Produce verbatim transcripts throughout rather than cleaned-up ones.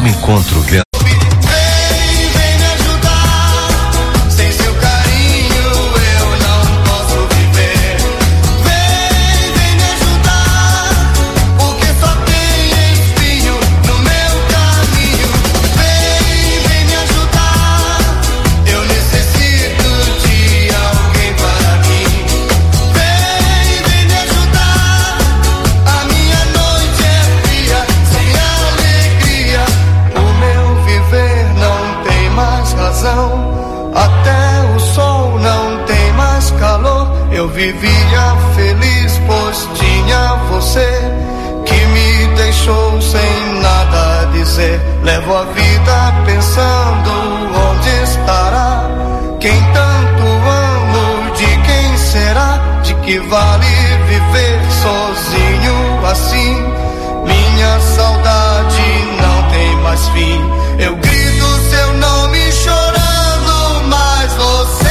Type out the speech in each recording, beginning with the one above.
um encontro grande. Eu vivia feliz, pois tinha você que me deixou sem nada a dizer. Levo a vida pensando onde estará quem tanto amo, de quem será, de que vale viver sozinho assim. Minha saudade não tem mais fim. Eu grito seu nome chorando, mas você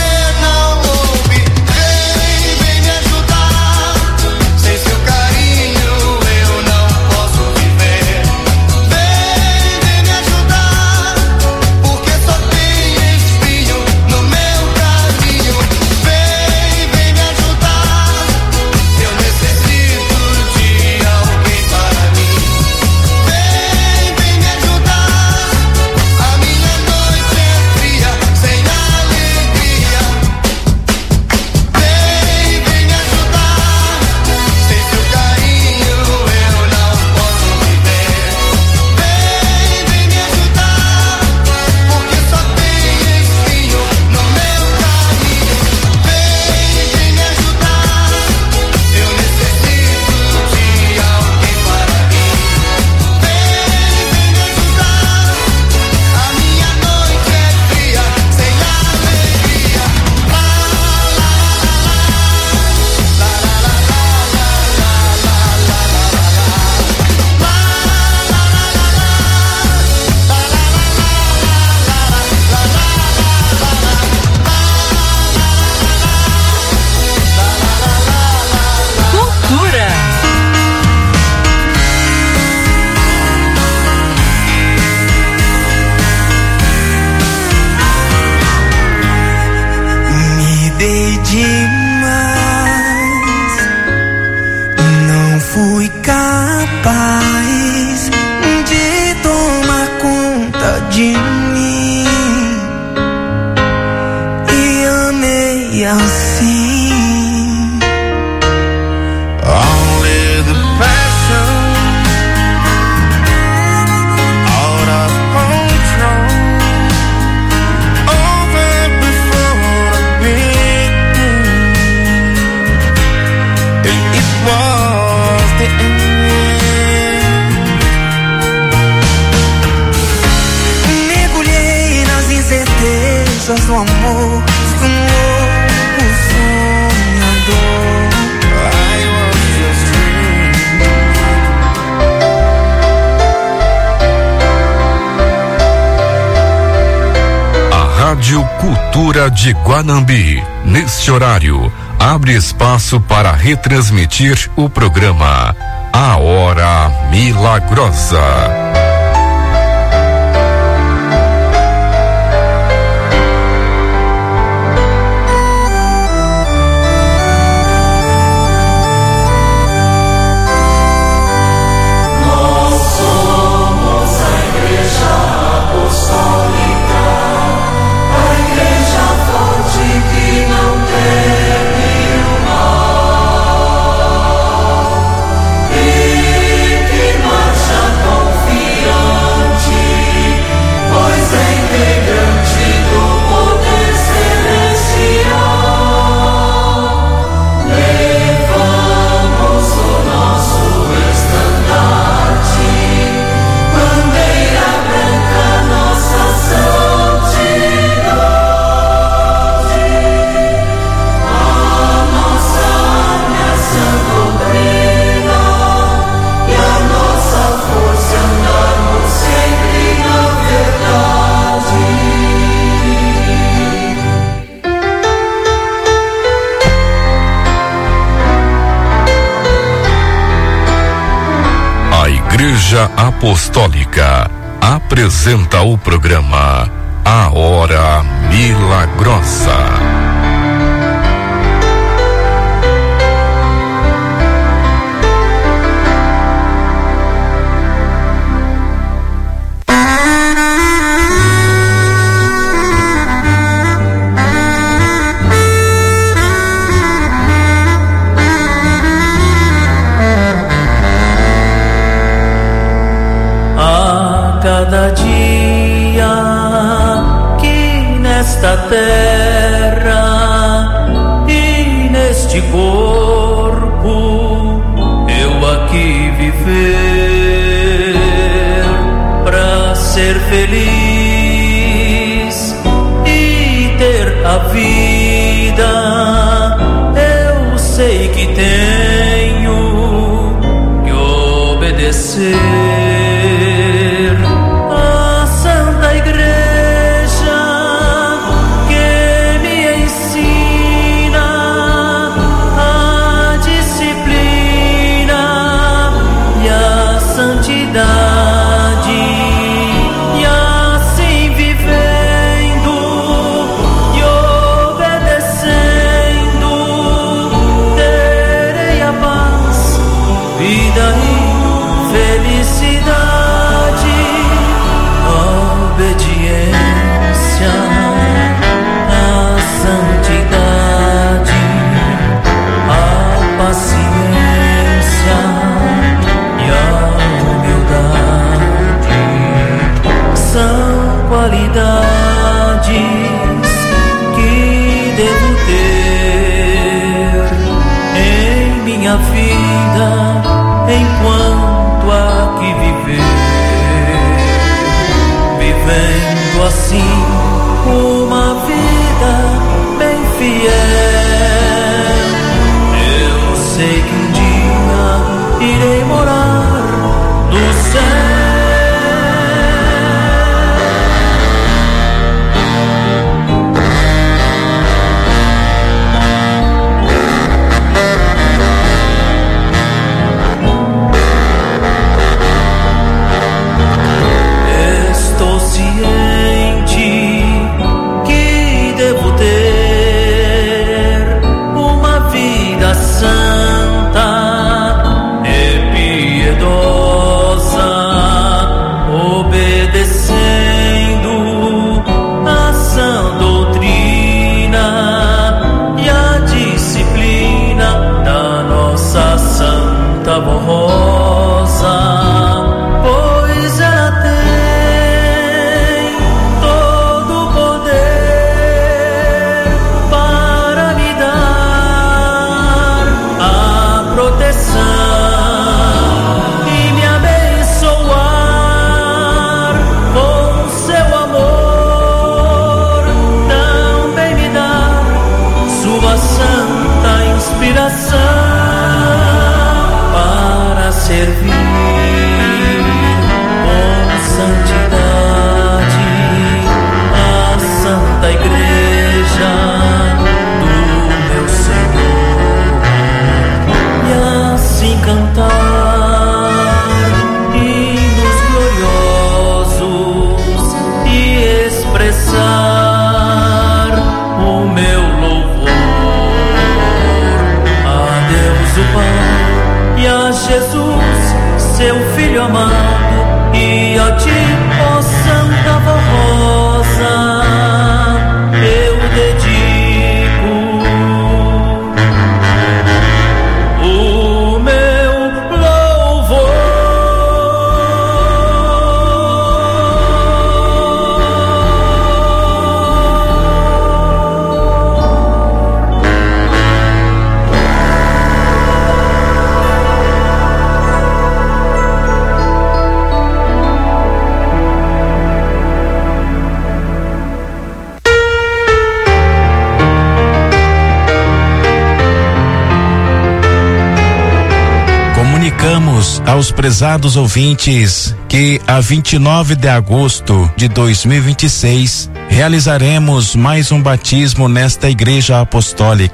do amor, do novo sonhador. I was just dreaming. A Rádio Cultura de Guanambi, neste horário, abre espaço para retransmitir o programa A Hora Milagrosa. Igreja Apostólica, apresenta o programa A Hora Milagrosa. Cada dia que nesta terra e neste corpo eu aqui viver pra ser feliz e ter a vida, eu sei que tenho que obedecer. Minha vida enquanto aqui viver, vivendo assim uma vida bem fiel. Eu sei que um dia irei morar no céu. Aos prezados ouvintes que a vinte e nove de agosto de dois mil e vinte e seis realizaremos mais um batismo nesta igreja apostólica.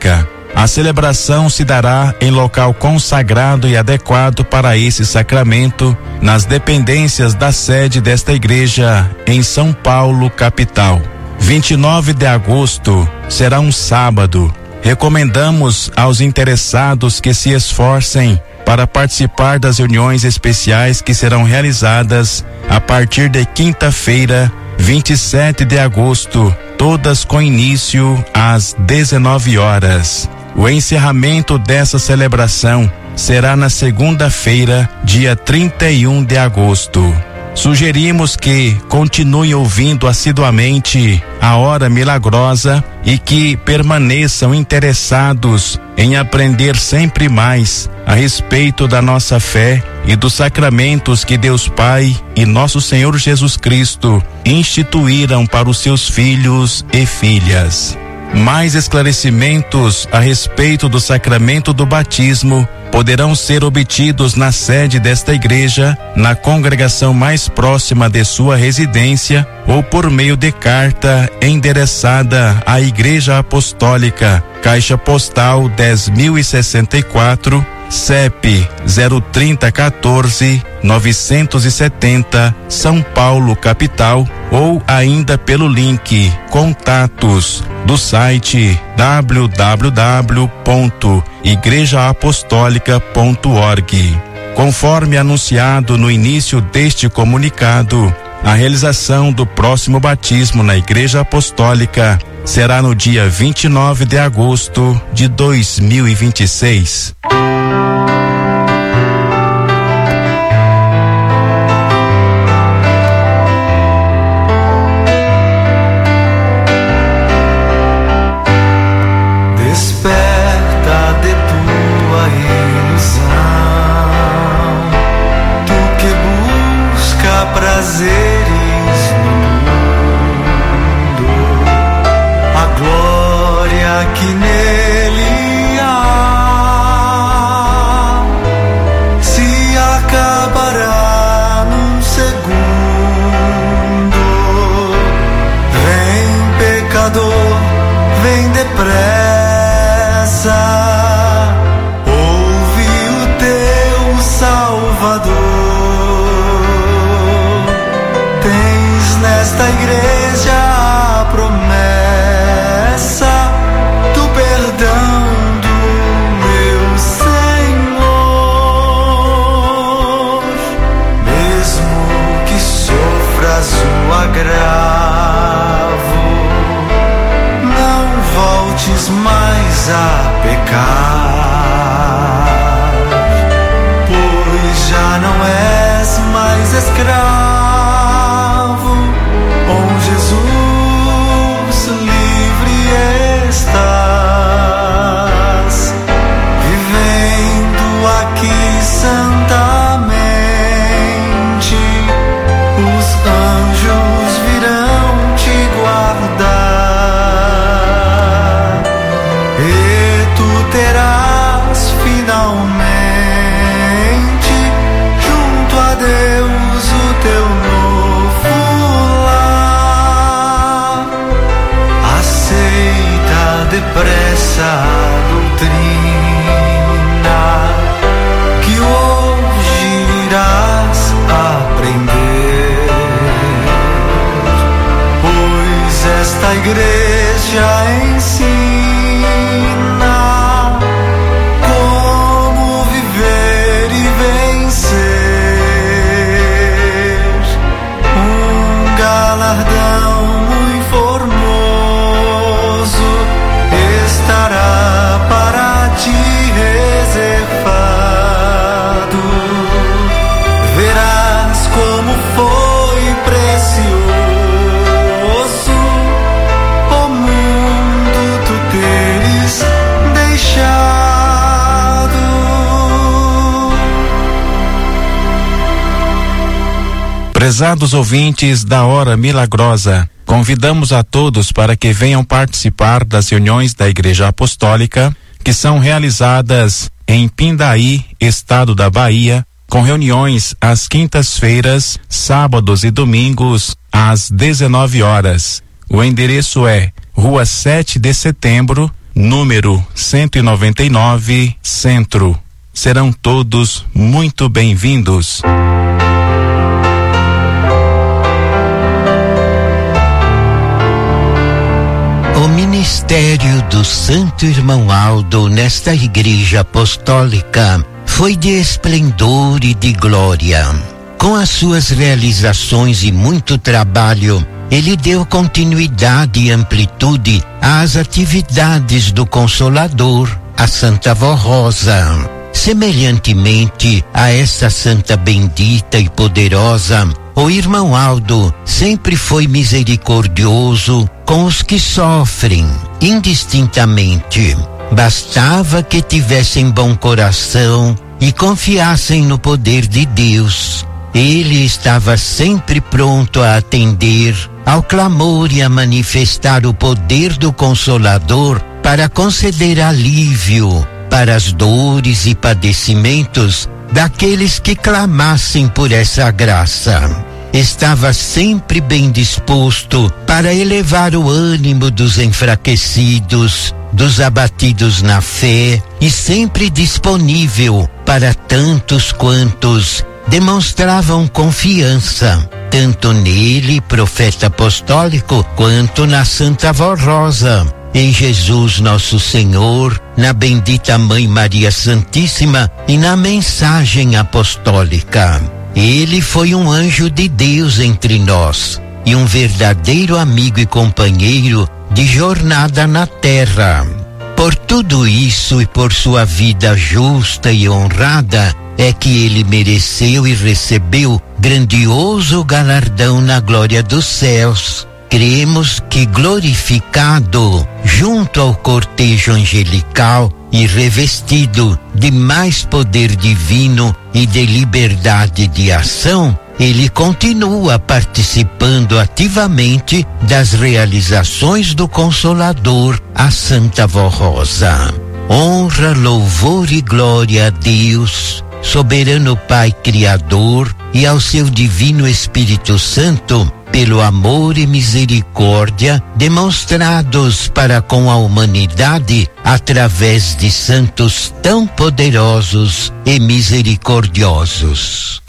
A celebração se dará em local consagrado e adequado para esse sacramento, nas dependências da sede desta igreja em São Paulo, capital. vinte e nove de agosto será um sábado. Recomendamos aos interessados que se esforcem para participar das reuniões especiais que serão realizadas a partir de quinta-feira, vinte e sete de agosto, todas com início às dezenove horas. O encerramento dessa celebração será na segunda-feira, dia trinta e um de agosto. Sugerimos que continuem ouvindo assiduamente a Hora Milagrosa e que permaneçam interessados em aprender sempre mais a respeito da nossa fé e dos sacramentos que Deus Pai e nosso Senhor Jesus Cristo instituíram para os seus filhos e filhas. Mais esclarecimentos a respeito do sacramento do batismo poderão ser obtidos na sede desta igreja, na congregação mais próxima de sua residência ou por meio de carta endereçada à Igreja Apostólica, Caixa Postal dez mil e sessenta e quatro, C E P zero trinta quatorze novecentos e setenta, São Paulo, capital, ou ainda pelo link Contatos do site w w w ponto igreja apostólica ponto org. Conforme anunciado no início deste comunicado, a realização do próximo batismo na Igreja Apostólica será no dia vinte e nove de agosto de dois mil e vinte e seis. Prazeres no mundo, a glória que nele há se acabará num segundo. Vem, pecador, vem depressa, ouve o teu Salvador. Nesta igreja a promessa do perdão do meu Senhor. Mesmo que sofras o agravo, não voltes mais a pecar, pois já não és mais escravo. Jesus, livre estás, vivendo aqui santamente. Os anjos virão te guardar e tu terás finalmente junto a Deus o teu novo lar. Aceita depressa a doutrina que hoje irás aprender, pois esta igreja ensina como viver e vencer. Um galardão muito formoso estará para ti reservado. Verás como foi precioso o mundo tu teres deixado. Prezados ouvintes da Hora Milagrosa, convidamos a todos para que venham participar das reuniões da Igreja Apostólica, que são realizadas em Pindaí, estado da Bahia, com reuniões às quintas-feiras, sábados e domingos, às dezenove horas. O endereço é Rua sete de Setembro, número cento e noventa e nove, Centro. Serão todos muito bem-vindos. O ministério do Santo Irmão Aldo nesta Igreja Apostólica foi de esplendor e de glória. Com as suas realizações e muito trabalho, ele deu continuidade e amplitude às atividades do Consolador, a Santa Vó Rosa. Semelhantemente a essa santa bendita e poderosa, o irmão Aldo sempre foi misericordioso com os que sofrem, indistintamente. Bastava que tivessem bom coração e confiassem no poder de Deus. Ele estava sempre pronto a atender ao clamor e a manifestar o poder do Consolador para conceder alívio para as dores e padecimentos daqueles que clamassem por essa graça. Estava sempre bem disposto para elevar o ânimo dos enfraquecidos, dos abatidos na fé, e sempre disponível para tantos quantos demonstravam confiança, tanto nele, profeta apostólico, quanto na Santa Vó Rosa, em Jesus nosso Senhor, na bendita Mãe Maria Santíssima e na mensagem apostólica. Ele foi um anjo de Deus entre nós e um verdadeiro amigo e companheiro de jornada na terra. Por tudo isso e por sua vida justa e honrada, é que ele mereceu e recebeu grandioso galardão na glória dos céus. Cremos que, glorificado junto ao cortejo angelical e revestido de mais poder divino e de liberdade de ação, ele continua participando ativamente das realizações do Consolador, a Santa Vó Rosa. Honra, louvor e glória a Deus, soberano Pai Criador, e ao seu divino Espírito Santo, pelo amor e misericórdia demonstrados para com a humanidade através de santos tão poderosos e misericordiosos.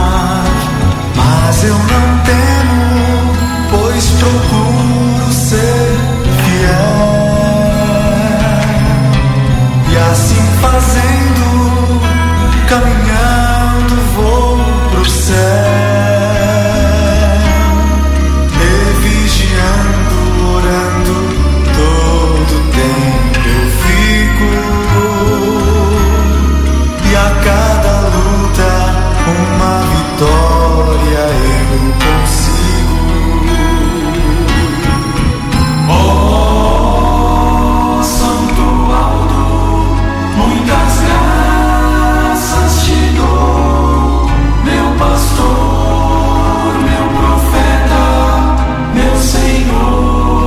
Eu não temo, pois procuro ser fazendo, caminhando, vou pro céu, e vigiando, orando, todo tempo eu fico, e a cada luta uma vitória eu consigo. Oh, Santo Aldo, muitas graças te dou, meu pastor, meu profeta, meu Senhor.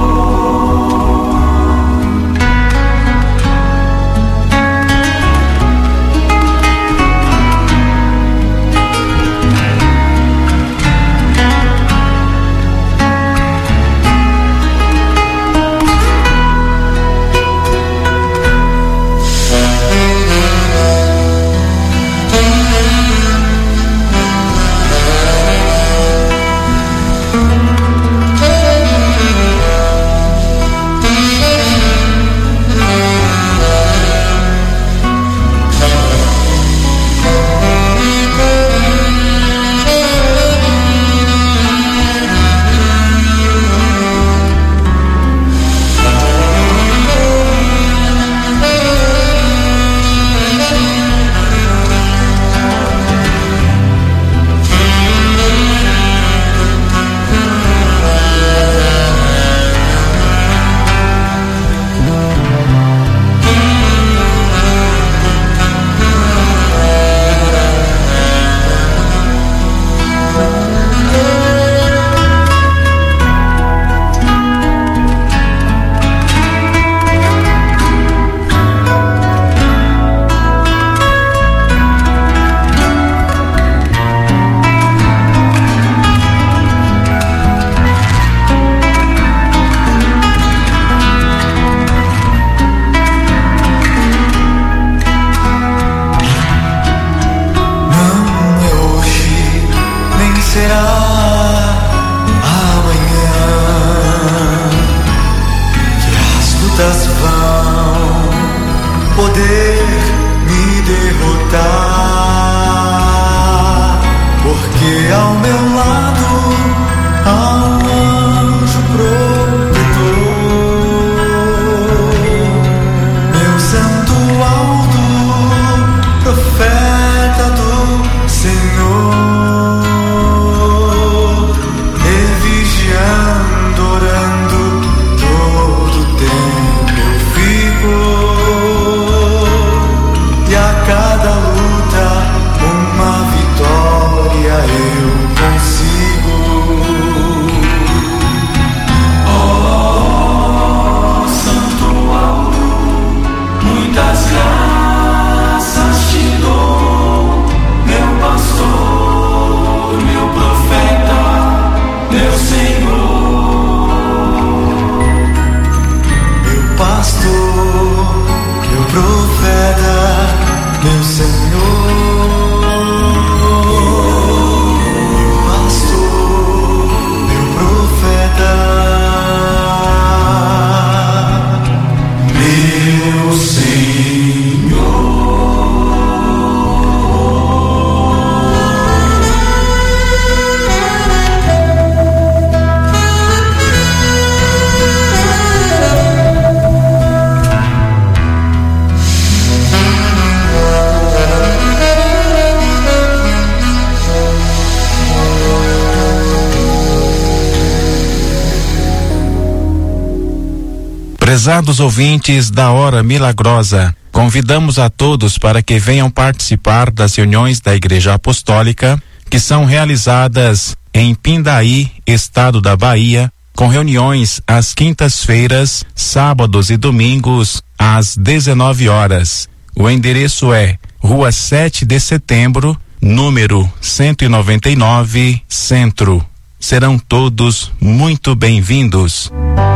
Prezados ouvintes da Hora Milagrosa, convidamos a todos para que venham participar das reuniões da Igreja Apostólica, que são realizadas em Pindaí, estado da Bahia, com reuniões às quintas-feiras, sábados e domingos, às dezenove horas. O endereço é Rua sete de Setembro, número cento e noventa e nove, Centro. Serão todos muito bem-vindos.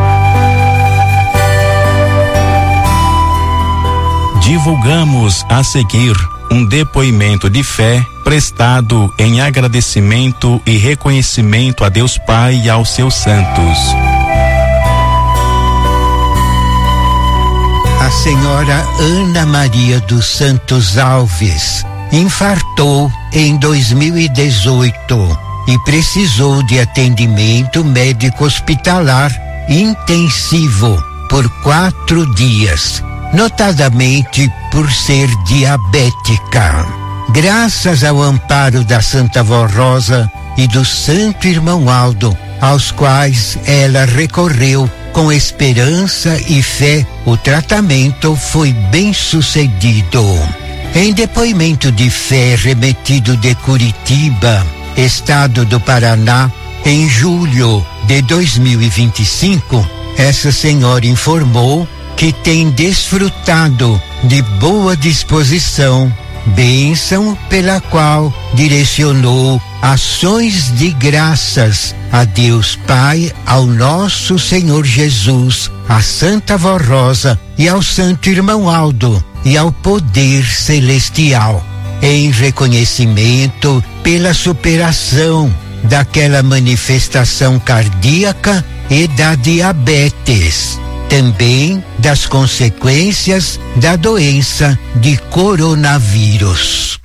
Divulgamos a seguir um depoimento de fé prestado em agradecimento e reconhecimento a Deus Pai e aos seus santos. A senhora Ana Maria dos Santos Alves infartou em dois mil e dezoito e precisou de atendimento médico hospitalar intensivo por quatro dias, notadamente por ser diabética. Graças ao amparo da Santa Vó Rosa e do Santo Irmão Aldo, aos quais ela recorreu com esperança e fé, o tratamento foi bem sucedido. Em depoimento de fé remetido de Curitiba, estado do Paraná, em julho de dois mil e vinte e cinco, essa senhora informou que tem desfrutado de boa disposição, bênção pela qual direcionou ações de graças a Deus Pai, ao nosso Senhor Jesus, à Santa Vó Rosa e ao Santo Irmão Aldo e ao poder celestial, em reconhecimento pela superação daquela manifestação cardíaca e da diabetes, também das consequências da doença de coronavírus.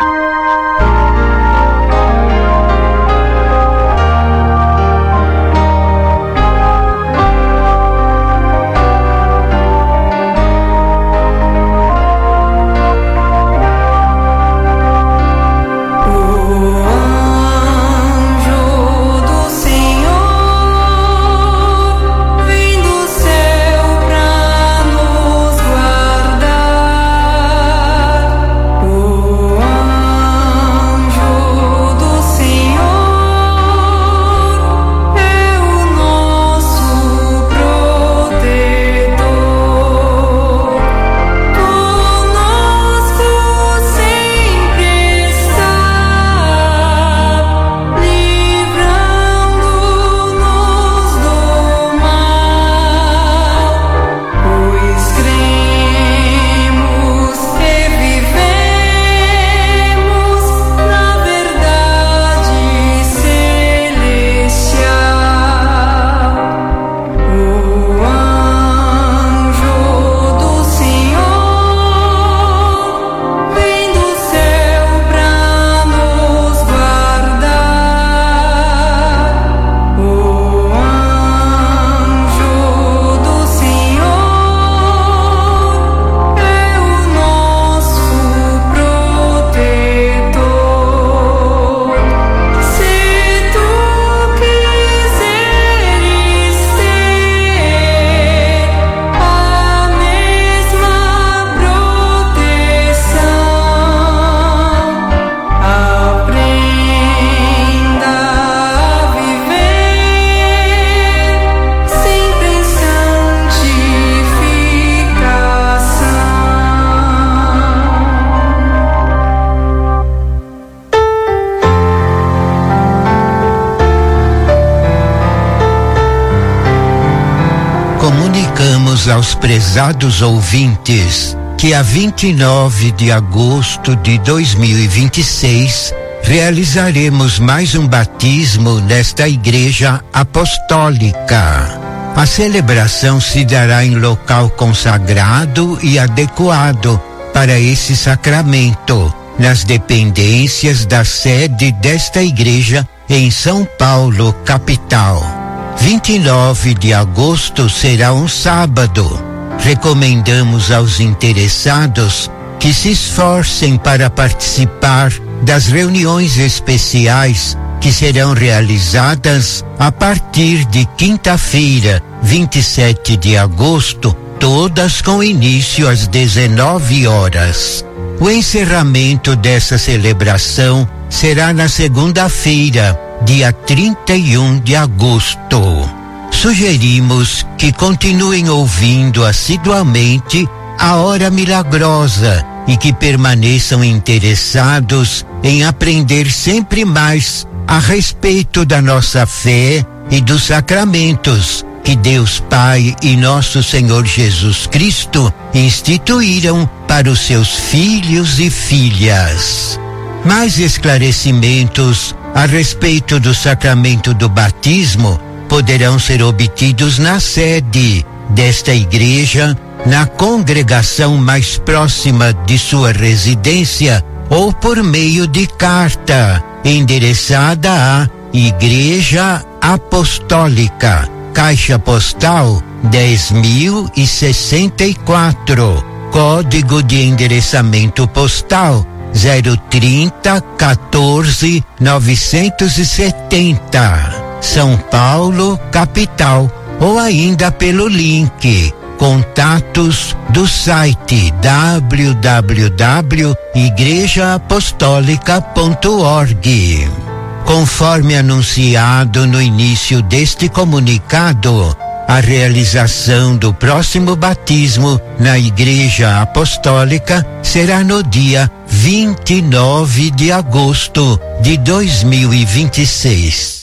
Comunicamos aos prezados ouvintes que a vinte e nove de agosto de dois mil e vinte e seis realizaremos mais um batismo nesta igreja apostólica. A celebração se dará em local consagrado e adequado para esse sacramento, nas dependências da sede desta igreja em São Paulo, capital. vinte e nove de agosto será um sábado. Recomendamos aos interessados que se esforcem para participar das reuniões especiais que serão realizadas a partir de quinta-feira, vinte e sete de agosto, todas com início às dezenove horas. O encerramento dessa celebração será na segunda-feira, dia trinta e um de agosto. Sugerimos que continuem ouvindo assiduamente a Hora Milagrosa e que permaneçam interessados em aprender sempre mais a respeito da nossa fé e dos sacramentos que Deus Pai e nosso Senhor Jesus Cristo instituíram para os seus filhos e filhas. Mais esclarecimentos a respeito do sacramento do batismo poderão ser obtidos na sede desta igreja na congregação mais próxima de sua residência ou por meio de carta, endereçada à Igreja Apostólica, Caixa Postal dez mil e sessenta e quatro, código de endereçamento postal zero trinta quatorze novecentos e setenta, São Paulo, capital, ou ainda pelo link contatos do site w w w ponto igreja apostólica ponto org. Conforme anunciado no início deste comunicado, a realização do próximo batismo na Igreja Apostólica será no dia vinte e nove de agosto de dois mil e vinte e seis.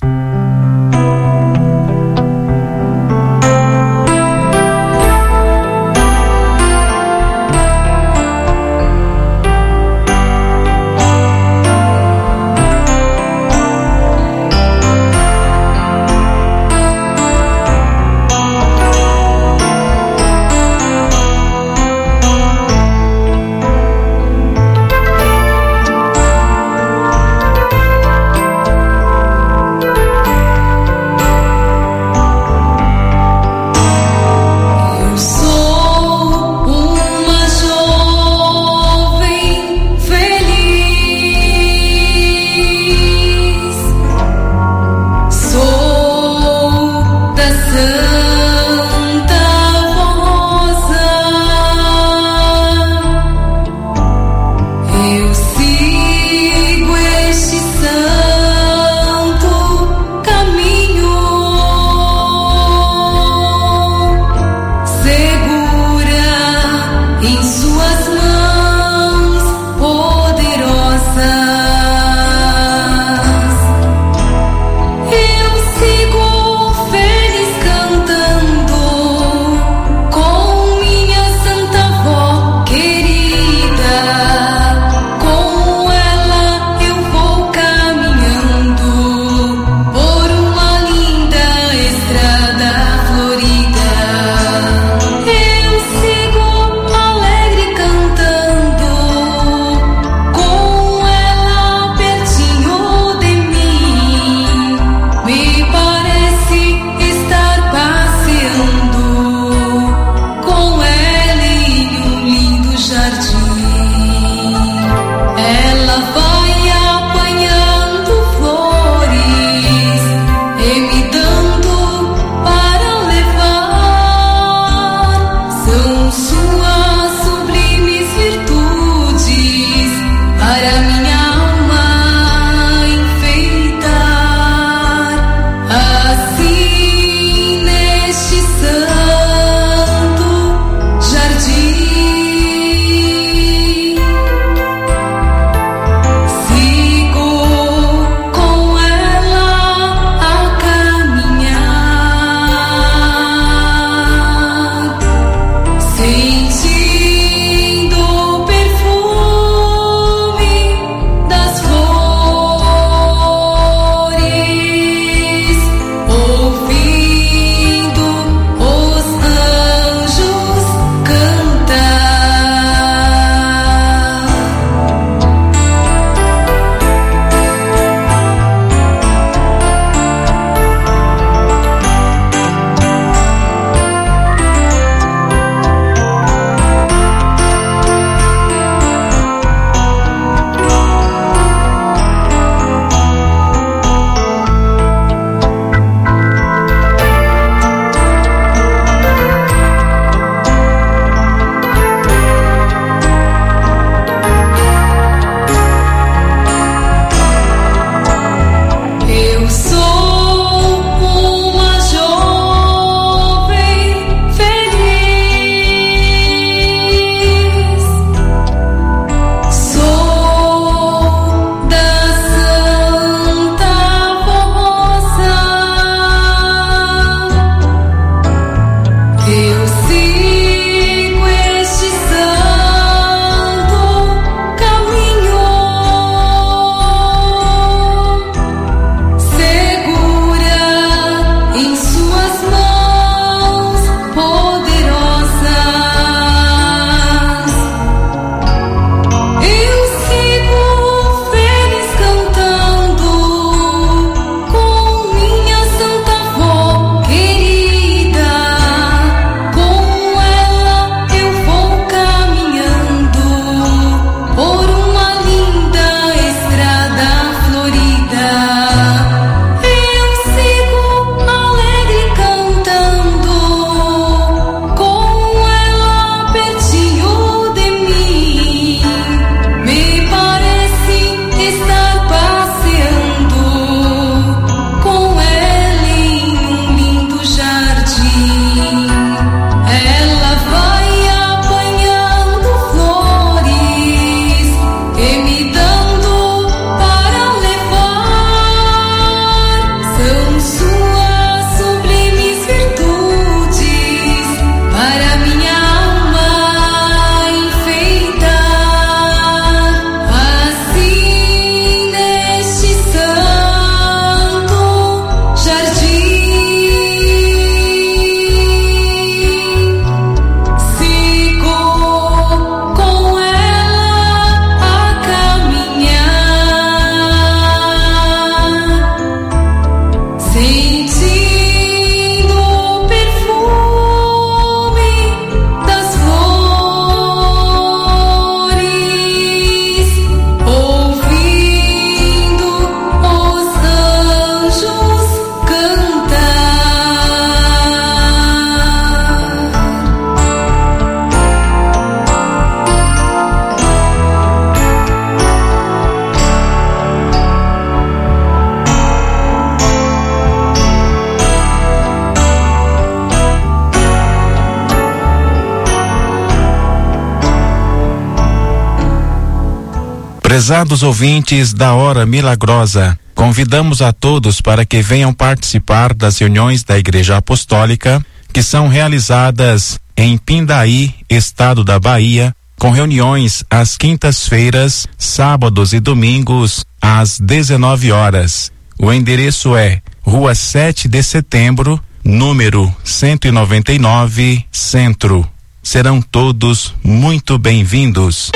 Prezados ouvintes da Hora Milagrosa, convidamos a todos para que venham participar das reuniões da Igreja Apostólica, que são realizadas em Pindaí, estado da Bahia, com reuniões às quintas-feiras, sábados e domingos, às dezenove horas. O endereço é Rua sete de Setembro, número cento e noventa e nove, Centro. Serão todos muito bem-vindos.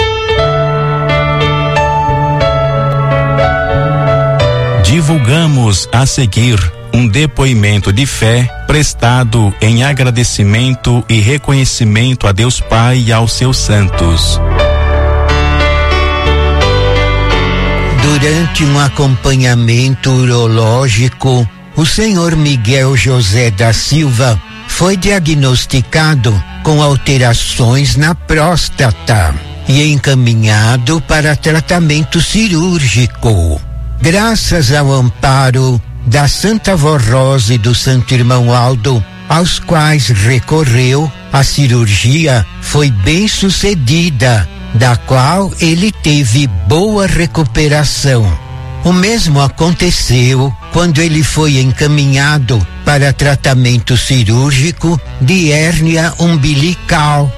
Divulgamos a seguir um depoimento de fé prestado em agradecimento e reconhecimento a Deus Pai e aos seus santos. Durante um acompanhamento urológico, o senhor Miguel José da Silva foi diagnosticado com alterações na próstata e encaminhado para tratamento cirúrgico. Graças ao amparo da Santa Vó Rosa e do Santo Irmão Aldo, aos quais recorreu, a cirurgia foi bem sucedida, da qual ele teve boa recuperação. O mesmo aconteceu quando ele foi encaminhado para tratamento cirúrgico de hérnia umbilical.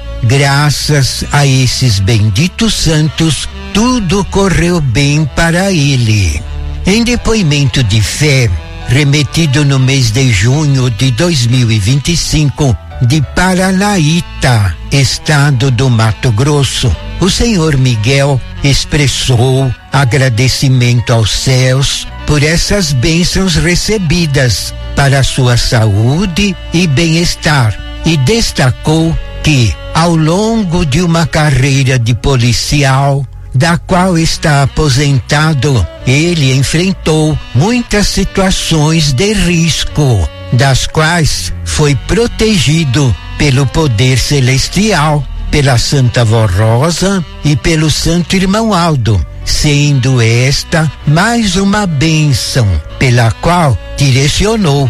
Graças a esses benditos santos, tudo correu bem para ele. Em depoimento de fé, remetido no mês de junho de dois mil e vinte e cinco, de Paranaíta, estado do Mato Grosso, o senhor Miguel expressou agradecimento aos céus por essas bênçãos recebidas para a sua saúde e bem-estar, e destacou que, ao longo de uma carreira de policial, da qual está aposentado, ele enfrentou muitas situações de risco, das quais foi protegido pelo poder celestial, pela Santa Vó Rosa e pelo Santo Irmão Aldo, sendo esta mais uma bênção pela qual direcionou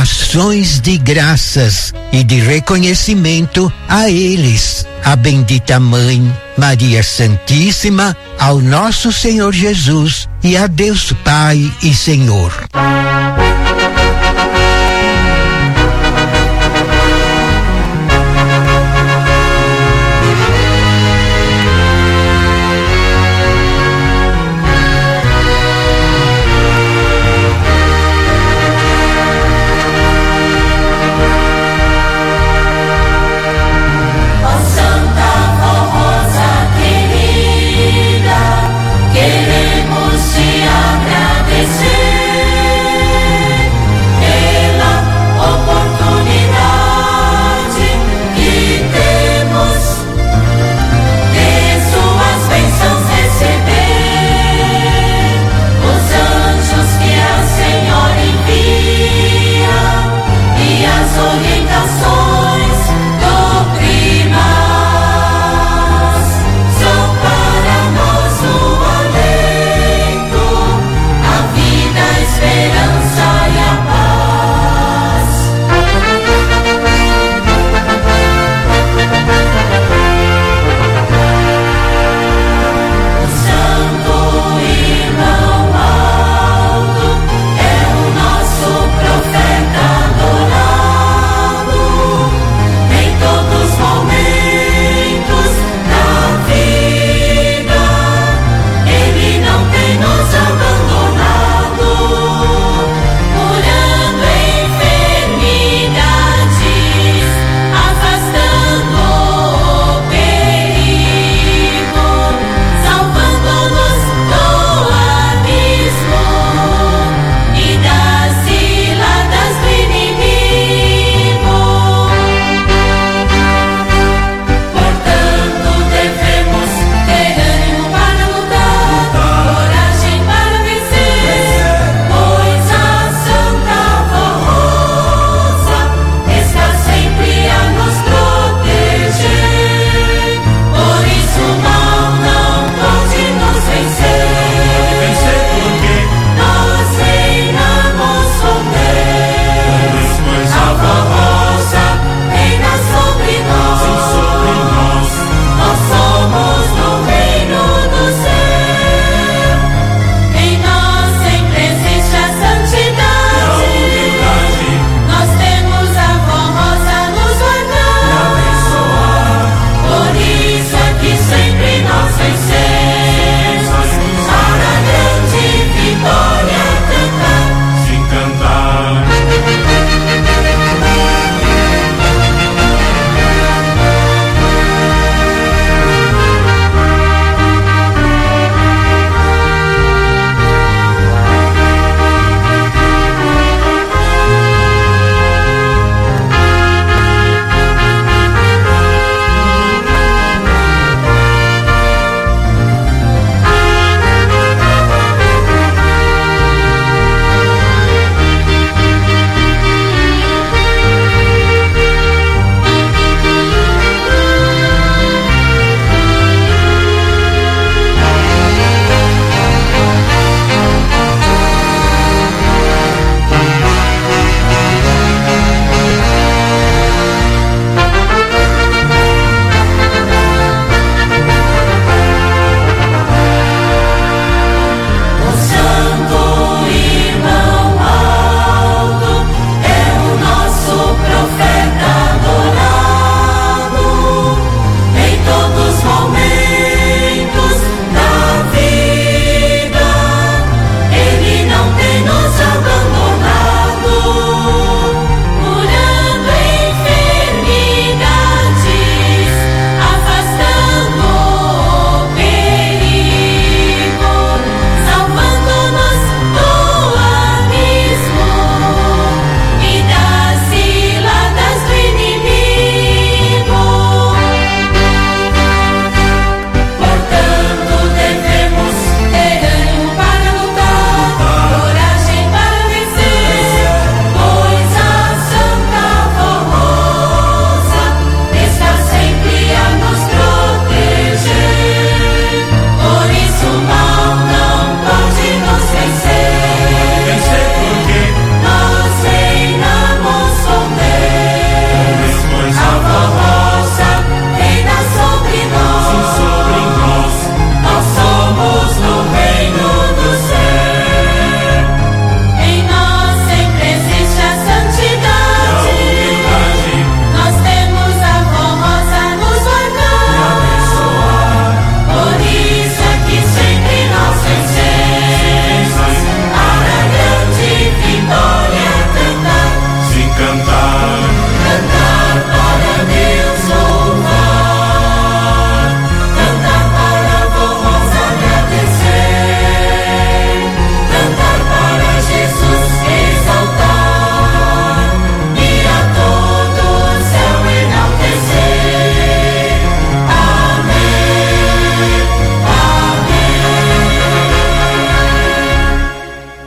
ações de graças e de reconhecimento a eles, a bendita Mãe Maria Santíssima, ao nosso Senhor Jesus e a Deus Pai e Senhor. Queremos te agradecer.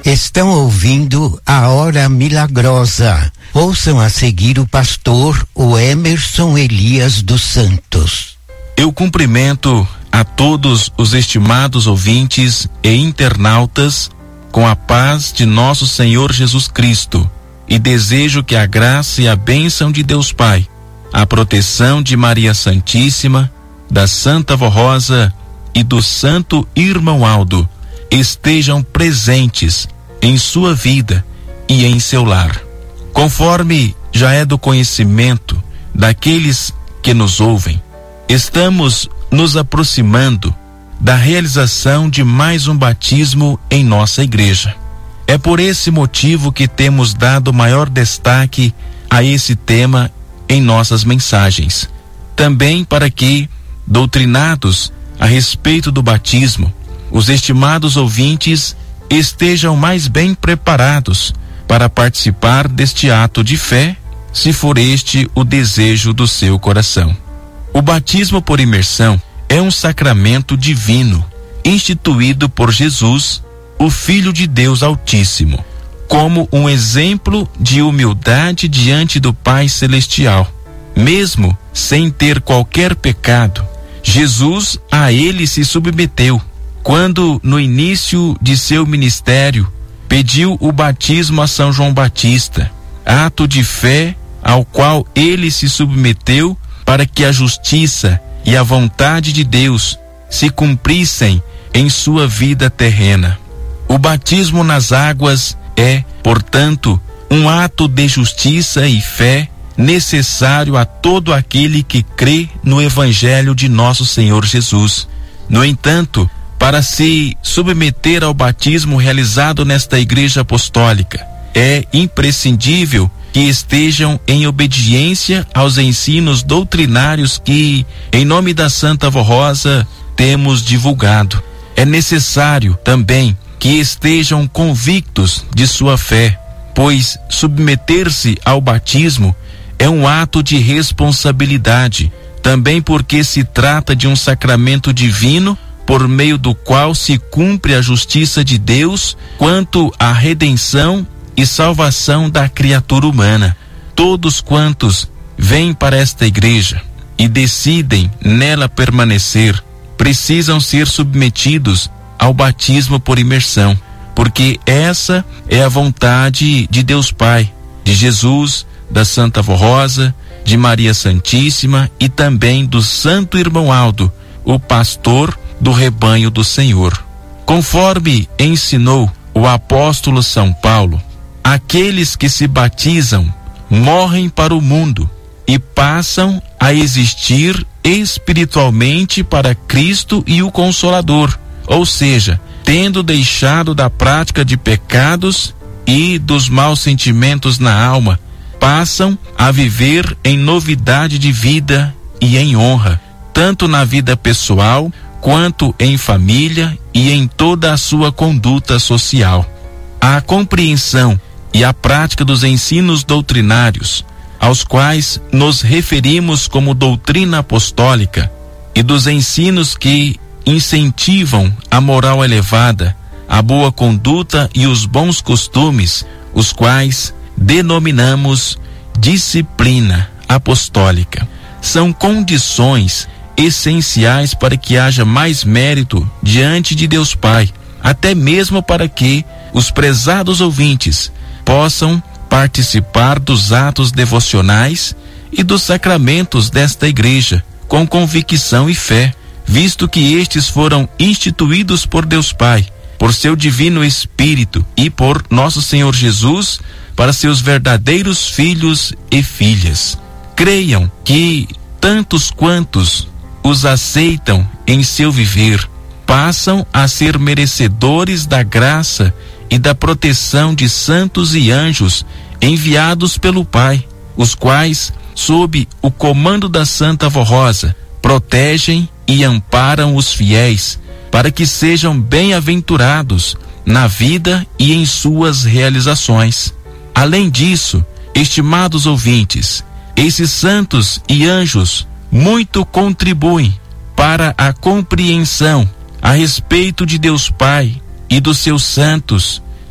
Estão ouvindo a Hora Milagrosa. Ouçam a seguir o pastor o Emerson Elias dos Santos. Eu cumprimento a todos os estimados ouvintes e internautas com a paz de nosso Senhor Jesus Cristo e desejo que a graça e a bênção de Deus Pai, a proteção de Maria Santíssima, da Santa Vó Rosa e do Santo Irmão Aldo estejam presentes em sua vida e em seu lar. Conforme já é do conhecimento daqueles que nos ouvem, estamos nos aproximando da realização de mais um batismo em nossa igreja. É por esse motivo que temos dado maior destaque a esse tema em nossas mensagens. Também para que, doutrinados a respeito do batismo, os estimados ouvintes estejam mais bem preparados para participar deste ato de fé, se for este o desejo do seu coração. O batismo por imersão é um sacramento divino, instituído por Jesus, o Filho de Deus Altíssimo, como um exemplo de humildade diante do Pai Celestial. Mesmo sem ter qualquer pecado, Jesus a ele se submeteu, quando no início de seu ministério pediu o batismo a São João Batista, ato de fé ao qual ele se submeteu para que a justiça e a vontade de Deus se cumprissem em sua vida terrena. O batismo nas águas é, portanto, um ato de justiça e fé necessário a todo aquele que crê no Evangelho de nosso Senhor Jesus. No entanto, para se submeter ao batismo realizado nesta Igreja Apostólica, é imprescindível que estejam em obediência aos ensinos doutrinários que, em nome da Santa Vó Rosa, temos divulgado. É necessário também que estejam convictos de sua fé, pois submeter-se ao batismo é um ato de responsabilidade, também porque se trata de um sacramento divino por meio do qual se cumpre a justiça de Deus quanto à redenção e salvação da criatura humana. Todos quantos vêm para esta igreja e decidem nela permanecer, precisam ser submetidos ao batismo por imersão, porque essa é a vontade de Deus Pai, de Jesus, da Santa Vó Rosa, de Maria Santíssima e também do Santo Irmão Aldo, o pastor do rebanho do Senhor. Conforme ensinou o apóstolo São Paulo, aqueles que se batizam morrem para o mundo e passam a existir espiritualmente para Cristo e o Consolador, ou seja, tendo deixado da prática de pecados e dos maus sentimentos na alma, passam a viver em novidade de vida e em honra, tanto na vida pessoal quanto em família e em toda a sua conduta social. A compreensão e a prática dos ensinos doutrinários, aos quais nos referimos como doutrina apostólica, e dos ensinos que incentivam a moral elevada, a boa conduta e os bons costumes, os quais denominamos disciplina apostólica, são condições essenciais para que haja mais mérito diante de Deus Pai, até mesmo para que os prezados ouvintes possam participar dos atos devocionais e dos sacramentos desta igreja com convicção e fé, visto que estes foram instituídos por Deus Pai, por seu divino Espírito e por nosso Senhor Jesus para seus verdadeiros filhos e filhas. Creiam que tantos quantos os aceitam em seu viver passam a ser merecedores da graça e da proteção de santos e anjos enviados pelo Pai, os quais, sob o comando da Santa Vó Rosa, protegem e amparam os fiéis para que sejam bem-aventurados na vida e em suas realizações. Além disso, estimados ouvintes, esses santos e anjos muito contribuem para a compreensão a respeito de Deus Pai e dos seus santos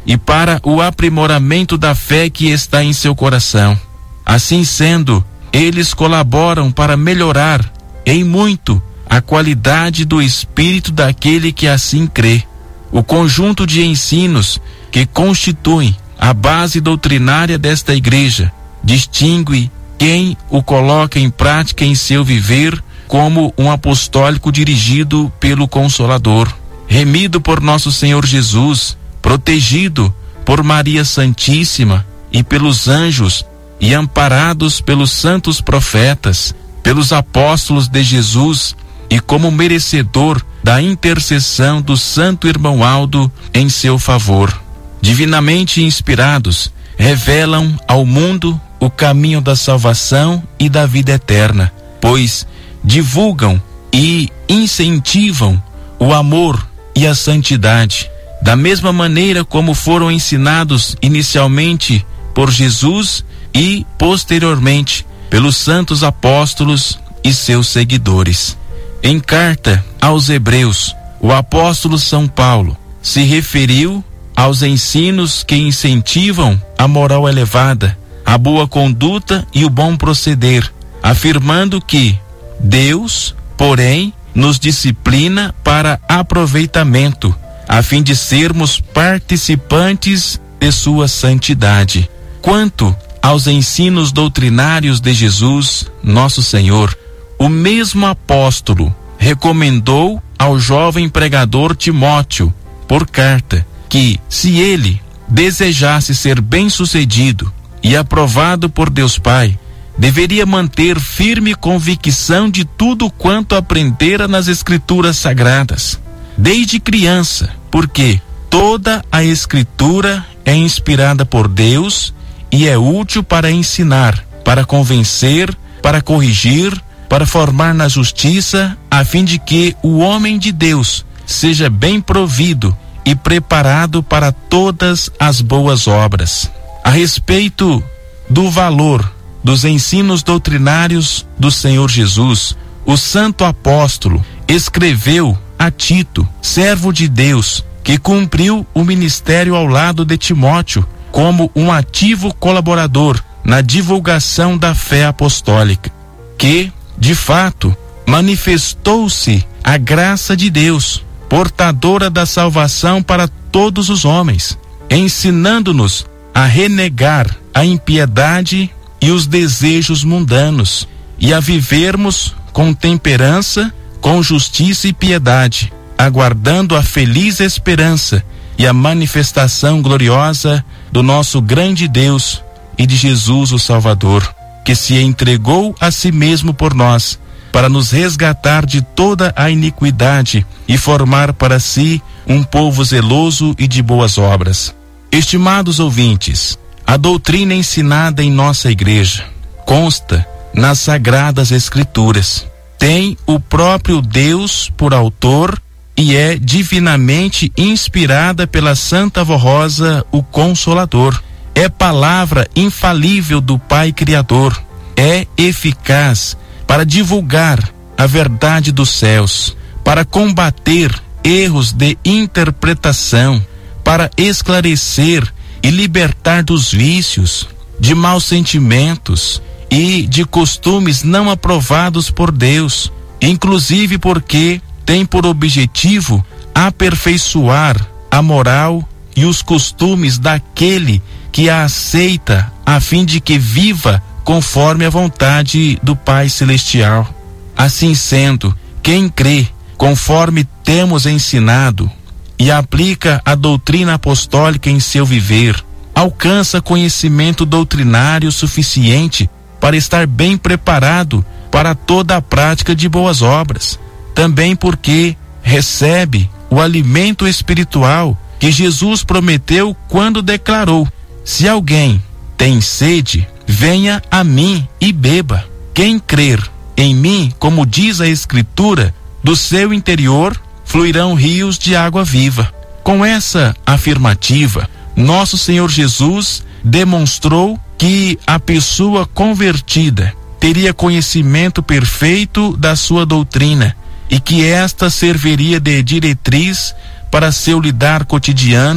e para o aprimoramento da fé que está em seu coração. Assim sendo, eles colaboram para melhorar em muito a qualidade do espírito daquele que assim crê. O conjunto de ensinos que constituem a base doutrinária desta igreja distingue quem o coloca em prática em seu viver como um apostólico dirigido pelo Consolador, remido por nosso Senhor Jesus, protegido por Maria Santíssima e pelos anjos e amparados pelos santos profetas, pelos apóstolos de Jesus e como merecedor da intercessão do santo irmão Aldo em seu favor. Divinamente inspirados, revelam ao mundo o caminho da salvação e da vida eterna, pois divulgam e incentivam o amor e a santidade, da mesma maneira como foram ensinados inicialmente por Jesus e posteriormente pelos santos apóstolos e seus seguidores. Em carta aos Hebreus, o apóstolo São Paulo se referiu aos ensinos que incentivam a moral elevada, a boa conduta e o bom proceder, afirmando que Deus, porém, nos disciplina para aproveitamento, a fim de sermos participantes de sua santidade. Quanto aos ensinos doutrinários de Jesus, nosso Senhor, o mesmo apóstolo recomendou ao jovem pregador Timóteo, por carta, que, se ele desejasse ser bem-sucedido e aprovado por Deus Pai, deveria manter firme convicção de tudo quanto aprendera nas Escrituras Sagradas, desde criança, porque toda a Escritura é inspirada por Deus e é útil para ensinar, para convencer, para corrigir, para formar na justiça, a fim de que o homem de Deus seja bem provido e preparado para todas as boas obras. A respeito do valor dos ensinos doutrinários do Senhor Jesus, o santo apóstolo escreveu a Tito, servo de Deus, que cumpriu o ministério ao lado de Timóteo como um ativo colaborador na divulgação da fé apostólica, que, de fato, manifestou-se a graça de Deus, portadora da salvação para todos os homens, ensinando-nos a renegar a impiedade e os desejos mundanos e a vivermos com temperança, com justiça e piedade, aguardando a feliz esperança e a manifestação gloriosa do nosso grande Deus e de Jesus o Salvador, que se entregou a si mesmo por nós, para nos resgatar de toda a iniquidade e formar para si um povo zeloso e de boas obras. Estimados ouvintes, a doutrina ensinada em nossa igreja consta nas Sagradas Escrituras. Tem o próprio Deus por autor e é divinamente inspirada pela Santa Vó Rosa, o Consolador. É palavra infalível do Pai Criador. É eficaz para divulgar a verdade dos céus, para combater erros de interpretação, para esclarecer e libertar dos vícios, de maus sentimentos e de costumes não aprovados por Deus, inclusive porque tem por objetivo aperfeiçoar a moral e os costumes daquele que a aceita, a fim de que viva conforme a vontade do Pai Celestial. Assim sendo, quem crê, conforme temos ensinado, e aplica a doutrina apostólica em seu viver, alcança conhecimento doutrinário suficiente para estar bem preparado para toda a prática de boas obras. Também porque recebe o alimento espiritual que Jesus prometeu quando declarou: se alguém tem sede, venha a mim e beba. Quem crer em mim, como diz a Escritura, do seu interior fluirão rios de água viva. Com essa afirmativa, nosso Senhor Jesus demonstrou que a pessoa convertida teria conhecimento perfeito da sua doutrina e que esta serviria de diretriz para seu lidar cotidiano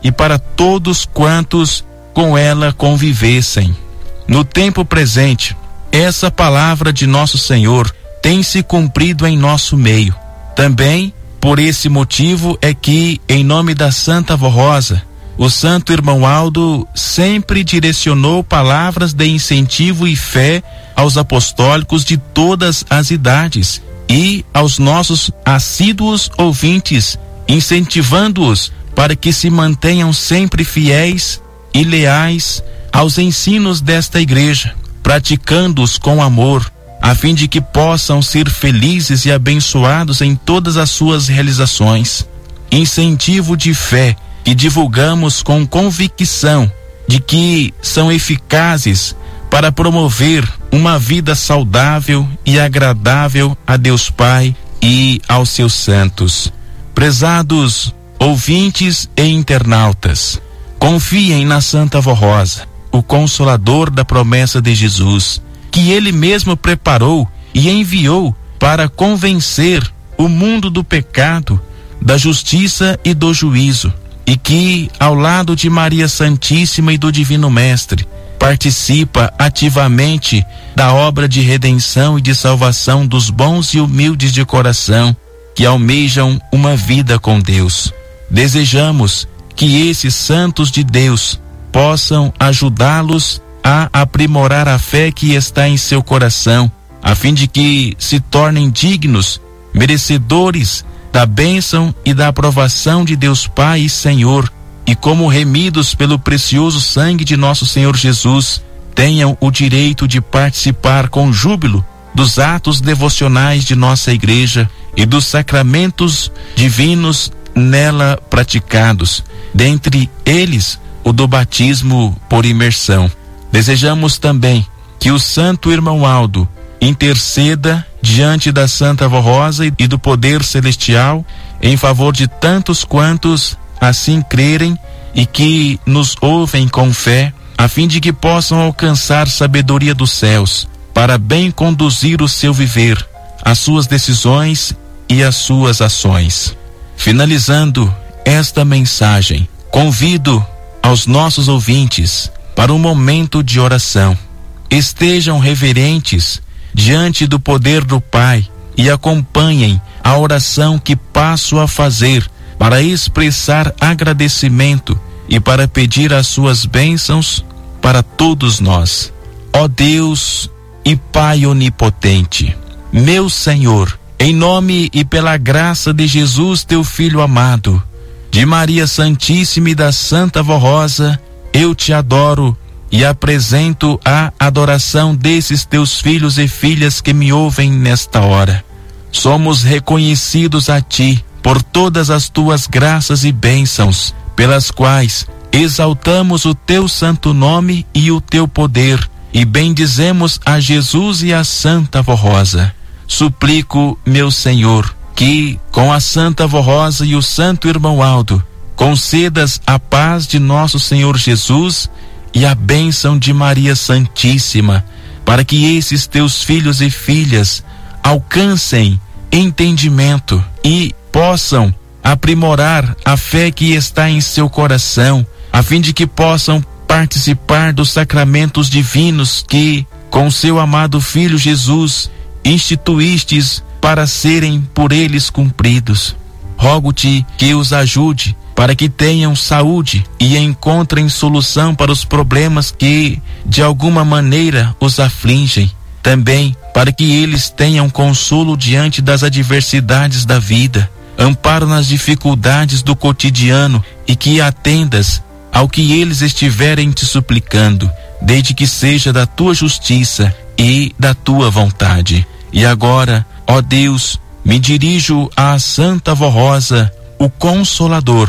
e para todos quantos com ela convivessem. No tempo presente, essa palavra de nosso Senhor tem se cumprido em nosso meio. Também, por esse motivo, é que, em nome da Santa Avó Rosa, o Santo Irmão Aldo sempre direcionou palavras de incentivo e fé aos apostólicos de todas as idades e aos nossos assíduos ouvintes, incentivando-os para que se mantenham sempre fiéis e leais aos ensinos desta igreja, praticando-os com amor, a fim de que possam ser felizes e abençoados em todas as suas realizações. Incentivo de fé que divulgamos com convicção de que são eficazes para promover uma vida saudável e agradável a Deus Pai e aos seus santos. Prezados ouvintes e internautas, confiem na Santa Avó Rosa, o Consolador da promessa de Jesus, que Ele mesmo preparou e enviou para convencer o mundo do pecado, da justiça e do juízo, e que, ao lado de Maria Santíssima e do Divino Mestre, participa ativamente da obra de redenção e de salvação dos bons e humildes de coração que almejam uma vida com Deus. Desejamos que esses santos de Deus possam ajudá-los a aprimorar a fé que está em seu coração, a fim de que se tornem dignos, merecedores da bênção e da aprovação de Deus Pai e Senhor, e como remidos pelo precioso sangue de nosso Senhor Jesus, tenham o direito de participar com júbilo dos atos devocionais de nossa igreja e dos sacramentos divinos nela praticados, dentre eles o do batismo por imersão. Desejamos também que o Santo Irmão Aldo interceda diante da Santa Avó Rosa e do poder celestial em favor de tantos quantos assim crerem e que nos ouvem com fé, a fim de que possam alcançar sabedoria dos céus para bem conduzir o seu viver, as suas decisões e as suas ações. Finalizando esta mensagem, convido aos nossos ouvintes para um momento de oração. Estejam reverentes diante do poder do Pai e acompanhem a oração que passo a fazer para expressar agradecimento e para pedir as suas bênçãos para todos nós. Ó Deus e Pai onipotente, meu Senhor, em nome e pela graça de Jesus, teu Filho amado, de Maria Santíssima e da Santa Avó Rosa, eu te adoro e apresento a adoração desses teus filhos e filhas que me ouvem nesta hora. Somos reconhecidos a ti por todas as tuas graças e bênçãos, pelas quais exaltamos o teu santo nome e o teu poder, e bendizemos a Jesus e a Santa Avó Rosa. Suplico, meu Senhor, que, com a Santa Avó Rosa e o Santo Irmão Aldo, concedas a paz de nosso Senhor Jesus e a bênção de Maria Santíssima, para que esses teus filhos e filhas alcancem entendimento e possam aprimorar a fé que está em seu coração, a fim de que possam participar dos sacramentos divinos que, com seu amado Filho Jesus, instituístes para serem por eles cumpridos. Rogo-te que os ajude para que tenham saúde e encontrem solução para os problemas que, de alguma maneira, os afligem. Também para que eles tenham consolo diante das adversidades da vida, amparo nas dificuldades do cotidiano, e que atendas ao que eles estiverem te suplicando, desde que seja da tua justiça e da tua vontade. E agora, ó Deus, me dirijo à Santa Avó Rosa, o Consolador,